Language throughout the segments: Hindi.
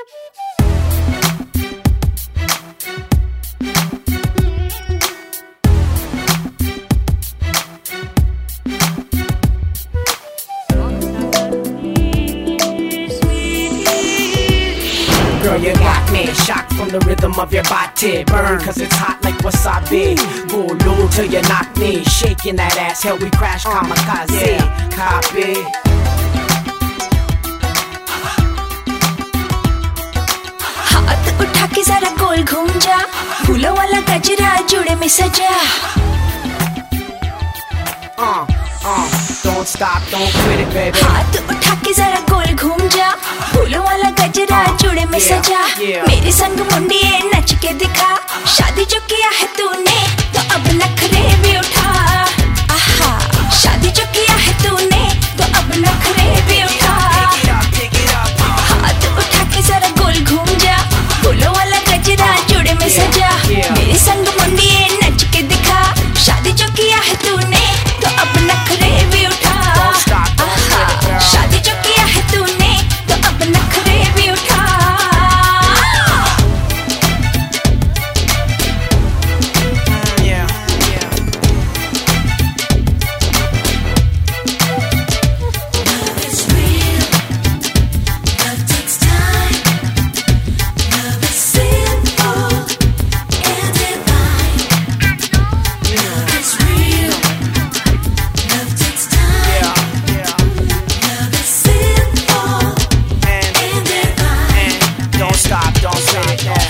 Girl, you got me shocked from the rhythm of your body. Burn cause it's hot like wasabi. Go low till you knock me. Shaking that ass, hell we crash kamikaze. Copy. हाथ उठा के जरा गोल घूम जा, फूलों वाला गजरा जुड़े में सजा. Don't stop, don't quit it, baby. हाथ उठा के जरा गोल घूम जा, फूलों वाला गजरा जुड़े में सजा. मेरे संग मुंडिये नच के दिखा, शादी जो किया है तूने तो अब नखरे भी उठा. आहा, शादी जो किया है तूने तो अब नखरे भी उठा. हाथ उठा के जरा गोल घूम जा, फूलों वाला गजरा जुड़े में सजा. मेरे संग मुंडिये नच के दिखा, शादी जो किया है तूने तो अब नखरे भी उठा. शादी जो किया है तूने तो अब नखरे भी उठा. Love is real, love takes time, love is simple and divine. Love is real, love takes time. Love is simple and divine. Don't stop, don't quit it.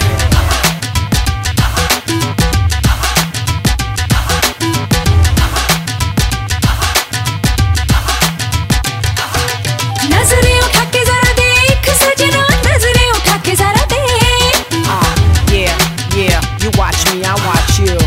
नजरें उठा के जरा देख सजना, नजरें उठा के जरा देख. Yeah, you watch me, I watch you.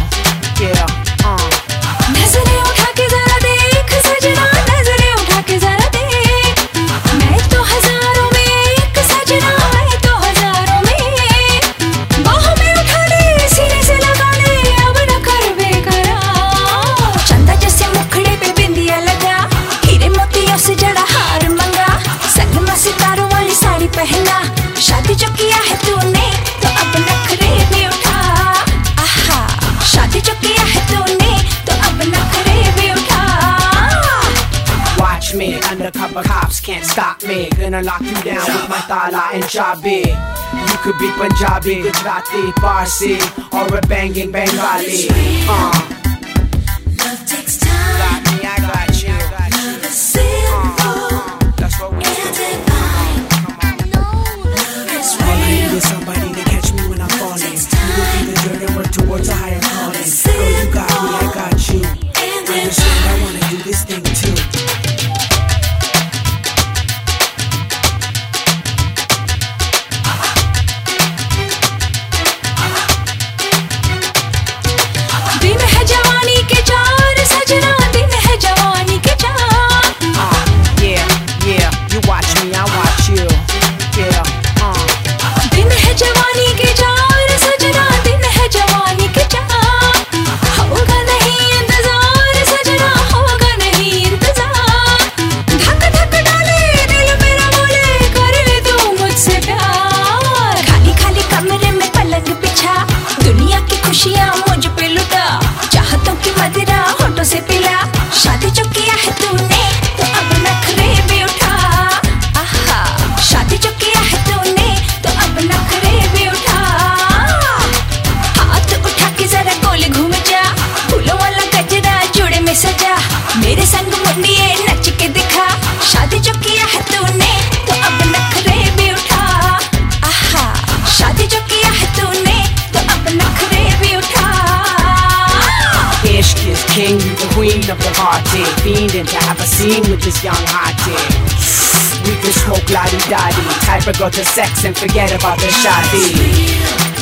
नजरें उठा के जरा देख सजना, नजरें उठा के जरा देख. मैं तो हजारों में एक सजना, मैं तो हजारों में. बाहों में उठा ले, सीने से लगा ले, अब न कर बेकरार. चंदा जैसे मुखड़े पे बिंदिया लगा, हीरे मोतियों से जड़ा हार मंगा. संगमा सितारों वाली साड़ी पहना, शादी जो किया है तूने तो अब नखरे भी उठा. आहा, शादी जो किया है तूने तो अब नखरे भी उठा. Watch me, undercover cops can't stop me. Gonna lock you down with my Tala and Jabi. You could be Punjabi, Gujarati, Parsi, or a banging Bengali. Love takes time, Got me, I got you. love is simple That's what we and do. divine. Love is All I need real, is somebody to catch me when I'm falling. takes You go time. through the dirt and work towards a higher calling. Girl, you got me, I got you. and Understand, I wanna do this thing too. दिन है जवानी के चार सजना, दिन है जवानी के चार. Yeah, you watch me, I watch you. दिन है जवानी के चार सजना, दिन है जवानी के चार. होगा नहीं इंतजार सजना, होगा नहीं इंतजार. धक धक डाले दिल मेरा बोले, कर ले तू मुझसे प्यार. खाली खाली कमरे में पलंग बिछा, दुनिया की खुशियाँ मुझ पे लुटा. चाहतों की मदिरा होठों से पिला, शादी जो किया है तूने तो अब नखरे भी उठा. आहा, शादी जो किया है तूने तो अब नखरे भी उठा. हाथ उठा के जरा गोल घूम जा, फूलों वाला गजरा जुड़े में सजा. मेरे संग मुंडिये नच के दिखा, शादी जो किया है तूने तो अब नखरे भी उठा. आहा, शादी जो किया है तूने तो अब नखरे भी उठा. Ishq is king, you the queen of the party. Fiending to have a scene with this young hottie. We could smoke la-di-da-di, type of go to sex and forget about the shadi.